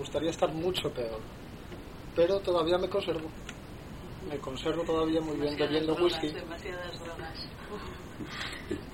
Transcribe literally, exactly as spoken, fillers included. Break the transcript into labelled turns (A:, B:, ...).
A: gustaría estar mucho peor. Pero todavía me conservo. Me conservo todavía muy bien bebiendo whisky.
B: Demasiadas drogas.